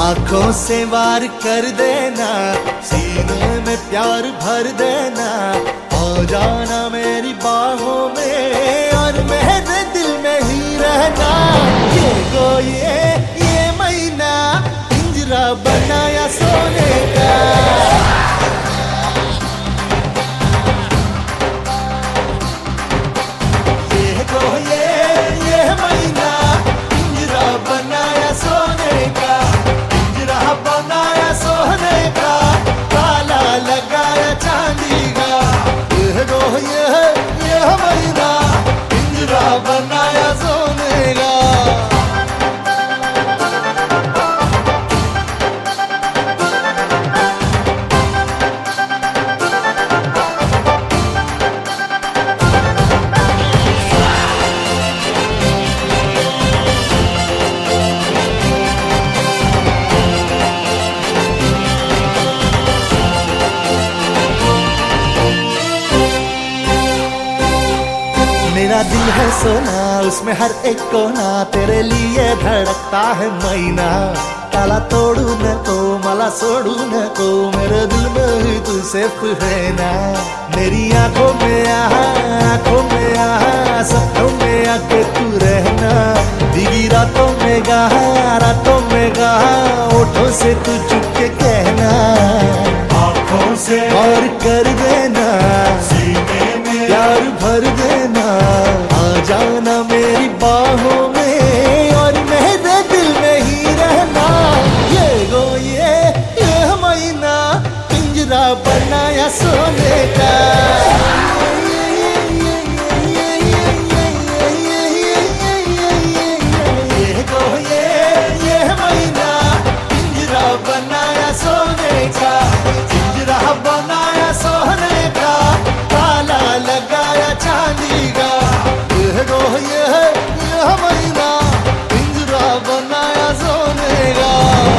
आंखों से वार कर देना, सीने में प्यार भर देना, आ जाना मेरी बाहों में और मेरे दिल में ही रहना। ये गो ये महीना पिंजरा बनाया सोने का। ये गो ये महीना पिंजरा बनाया सोने का, पिंजरा बनाया सोने का, ताला लगाया चांदी का। ये गो ये महीना पिंजरा बनाया सोने का। मेरा दिल है सोना, उसमें हर एक कोना तेरे लिए धड़कता है महीना। ताला तोड़ू न तो मला सोड़ू न तो मेरे दिल में ही तू सिर्फ है ना। मेरी आंखों में आहा सपनों में आके तू रहना। भीगी रातों में गाहा होठों से तू चुप के कहना। आंखों से और कर देना, सीने में प्यार भर देना, आ जाना मेरी बाहों में और मेरे दिल में ही रहना। ये गो ये महीना पिंजरा बनाया सोने का। ये गो ये महीना पिंजरा बनाया सोने का, पिंजरा बनाया सोने का, ताला लगाया चांदी का। ये गो ये महीना पिंजरा बनाया सोने का।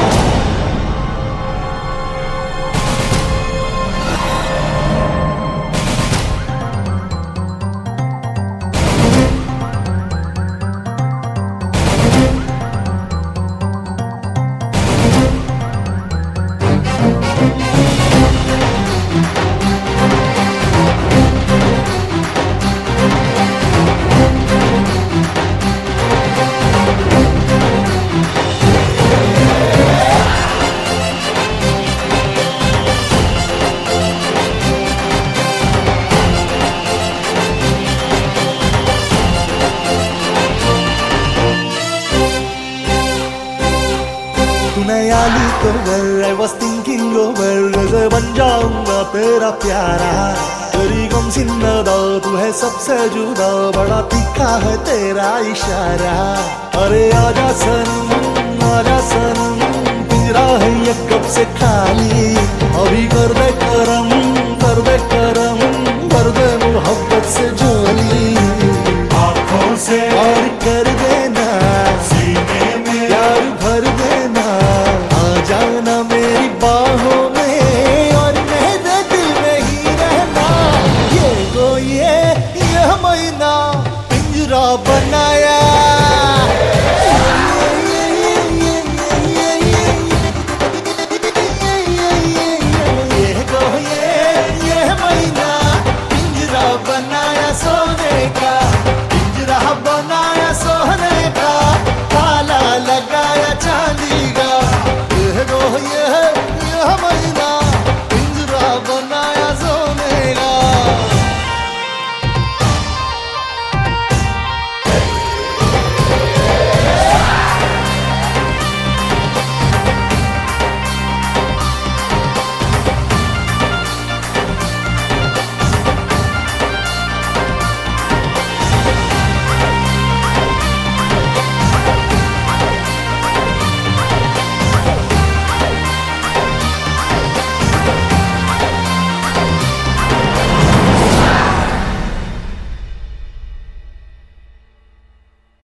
नयाली तो I was thinking over, जैसे बन जाऊंगा तेरा प्यारा। तेरी गम सिन्नदा तू है सबसे जुदा, बड़ा तीखा है तेरा इशारा। अरे आजा सनम पिंजरा है ये कब से खाली। अभी कर दे करम भर दे मोहब्बत से झोली। आंखों से और कर देना, सीने में प्यार भर देना, आ जाना मेरी बाहों में।